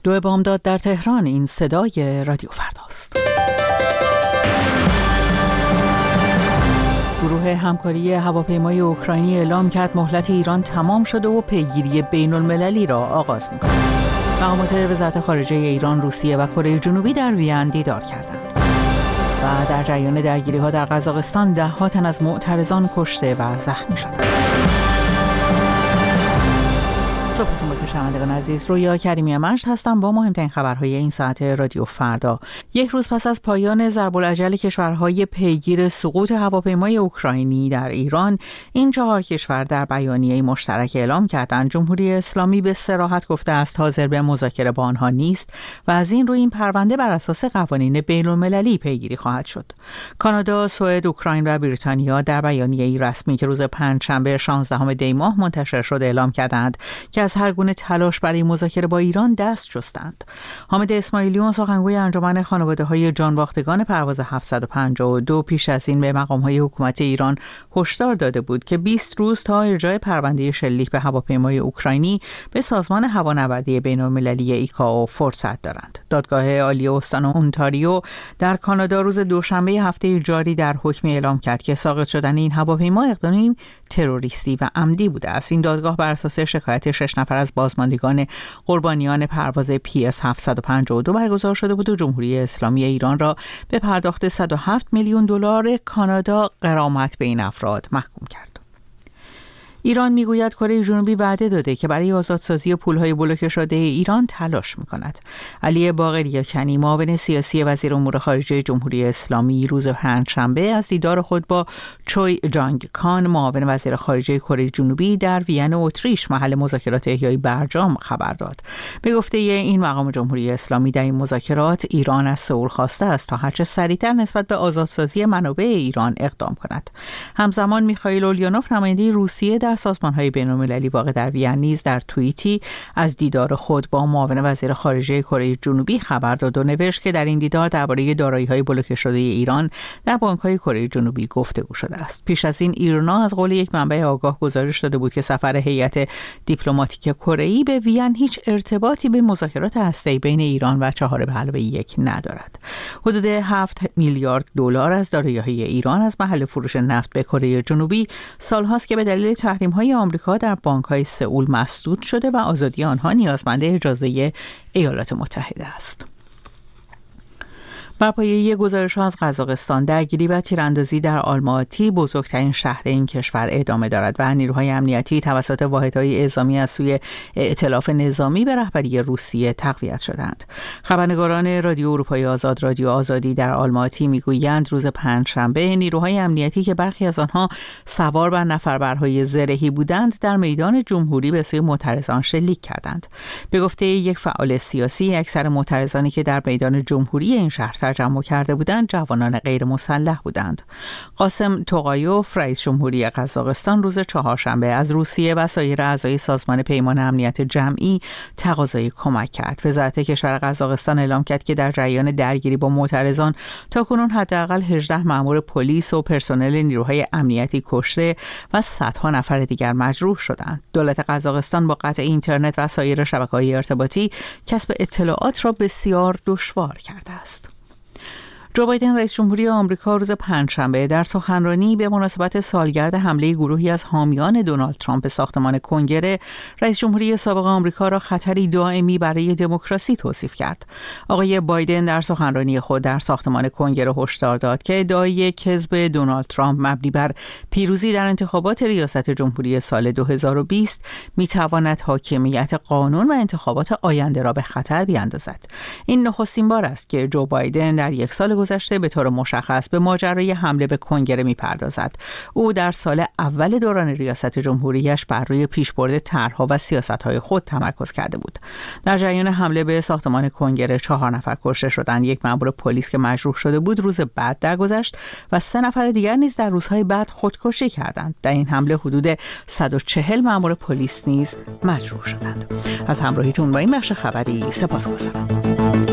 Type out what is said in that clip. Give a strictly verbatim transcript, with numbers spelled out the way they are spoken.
دو بامداد در تهران. این صدای رادیو فرداست. گروه همکاری هواپیمای اوکراینی اعلام کرد مهلت ایران تمام شده و پیگیری بین المللی را آغاز می‌کند. مقامات وزارت خارجه ایران، روسیه و کره جنوبی در وین دیدار کردند. و در جریان درگیری‌ها در قزاقستان ده‌ها تن از معترضان کشته و زخمی شدند. صبحتون بخیر شنوندگان عزیز، رویا کریمی مشت هستم با مهمترین خبرهای این ساعت رادیو فردا. یک روز پس از پایان ضرب الاجل کشورهای پیگیر سقوط هواپیمای اوکراینی در ایران، این چهار کشور در بیانیه مشترک اعلام کردند جمهوری اسلامی به صراحت گفته است حاضر به مذاکره با آنها نیست و از این روی این پرونده بر اساس قوانین بین‌المللی پیگیری خواهد شد. کانادا، سوئد، اوکراین و بریتانیا در بیانیه‌ای رسمی که روز پنجشنبه شانزدهم دی ماه منتشر شد اعلام کردند که از هر گونه تلاش برای مذاکره با ایران دست شستند. حامد اسماعیلیون، سخنگوی انجمن خانواده‌های جانباختگان پرواز هفتصد و پنجاه و دو، پیش از این به مقام‌های حکومت ایران هشدار داده بود که بیست روز تا ارجاع پرونده شلیک به هواپیمای اوکراینی به سازمان هوانوردی بین‌المللی ایکائو فرصت دارند. دادگاه عالی استان اونتاریو در کانادا روز دوشنبه هفته جاری در حکم اعلام کرد که ساقط شدن این هواپیما اقدامی تروریستی و عمدی بوده است. این دادگاه بر اساس شکایت شش نفر از بازماندگان قربانیان پرواز پی اس هفتصد و پنجاه و دو برگزار شده بود و جمهوری اسلامی ایران را به پرداخت صد و هفت میلیون دلار کانادا غرامت به این افراد محکوم کرد. ایران میگوید کره جنوبی وعده داده که برای آزادسازی پولهای بلوکه شده ایران تلاش میکند. علی باقری‌کنی، معاون سیاسی وزیر امور خارجه جمهوری اسلامی، روز پنجشنبه از دیدار خود با چوی جانگ کان، معاون وزیر خارجه کره جنوبی در وین اتریش، محل مذاکرات احیای برجام، خبر داد. به گفته این مقام جمهوری اسلامی در این مذاکرات ایران از سئول خواسته است تا هرچه سریعتر نسبت به آزادسازی منابع ایران اقدام کند. همزمان میخائیل اولیانوف، نماینده روسیه در سازمان‌های بین‌المللی واقع در وین، نیز در توییتی از دیدار خود با معاون وزیر خارجه کره جنوبی خبر داد و نوشت که در این دیدار درباره دارایی‌های بلوکه شده ایران در بانک‌های کره جنوبی گفتگو شده است. پیش از این ایرنا از قول یک منبع آگاه گزارش داده بود که سفر هیئت دیپلماتیک کره‌ای به وین هیچ ارتباطی به مذاکرات هسته‌ای بین ایران و چهار به علاوه یک ندارد. حدود هفت میلیارد دلار از دارایی‌های ایران از محل فروش نفت به کره جنوبی سال‌هاست که به دلیل تحریم‌های آمریکا در بانک‌های سئول مسدود شده و آزادی آنها نیازمند اجازه ایالات متحده است. بر پایه یک گزارش از قزاقستان، درگیری و تیراندازی در آلماتی، بزرگترین شهر این کشور، ادامه دارد و نیروهای امنیتی توسط واحدهای اعزامی از سوی ائتلاف نظامی به رهبری روسیه تقویت شدند. خبرنگاران رادیو اروپای آزاد، رادیو آزادی در آلماتی میگویند روز پنجشنبه نیروهای امنیتی که برخی از آنها سوار بر نفربرهای زرهی بودند در میدان جمهوری به سوی معترضان شلیک کردند. به گفته یک فعال سیاسی، اکثر معترضانی که در میدان جمهوری این شهر جمع کرده بودند جوانان غیر مسلح بودند. قاسم توقایوف، رئیس جمهوری قزاقستان، روز چهارشنبه از روسیه و سایر اعضای سازمان پیمان امنیت جمعی تقاضای کمک کرد. وزارت کشور قزاقستان اعلام کرد که در جریان درگیری با معترضان تاکنون حداقل هجده مأمور پلیس و پرسنل نیروهای امنیتی کشته و صدها نفر دیگر مجروح شدند. دولت قزاقستان با قطع اینترنت و سایر شبکه‌های ارتباطی کسب اطلاعات را بسیار دشوار کرده است. جو بایدن، رئیس جمهوری آمریکا، روز پنجشنبه در سخنرانی به مناسبت سالگرد حمله گروهی از حامیان دونالد ترامپ به ساختمان کنگره، رئیس جمهوری سابق آمریکا را خطری دائمی برای دموکراسی توصیف کرد. آقای بایدن در سخنرانی خود در ساختمان کنگره هشدار داد که ادعای کذب دونالد ترامپ مبنی بر پیروزی در انتخابات ریاست جمهوری سال دو هزار و بیست میتواند حاکمیت قانون و انتخابات آینده را به خطر بیاندازد. این نخستین بار است که جو بایدن در یک سال گذشته به طور مشخص به ماجرای حمله به کنگره می‌پردازد. او در سال اول دوران ریاست جمهوریش بر روی پیشبرد طرح‌ها و سیاست‌های خود تمرکز کرده بود. در جریان حمله به ساختمان کنگره چهار نفر کشته شدند. یک مأمور پلیس که مجروح شده بود روز بعد درگذشت و سه نفر دیگر نیز در روزهای بعد خودکشی کردند. در این حمله حدود صد و چهل مأمور پلیس نیز مجروح شدند. از همراهیتون با این بخش خبری سپاسگزارم.